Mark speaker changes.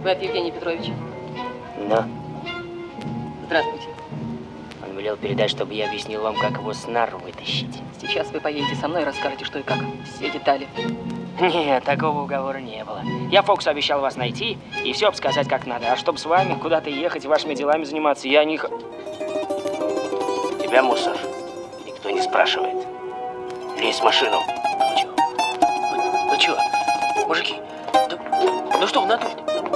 Speaker 1: Вы от Евгения Петровича?
Speaker 2: Да.
Speaker 1: Здравствуйте.
Speaker 2: Он велел передать, чтобы я объяснил вам, как его с нар вытащить.
Speaker 1: Сейчас вы поедете со мной и расскажете, что и как. Все детали.
Speaker 2: Нет, такого уговора не было. Я Фоксу обещал вас найти и все обсказать как надо. А чтобы с вами куда-то ехать и вашими делами заниматься, я не... Тебя, мусор, никто не спрашивает. Лезь в машину.
Speaker 3: Ну чё, мужики, ну что вы надули?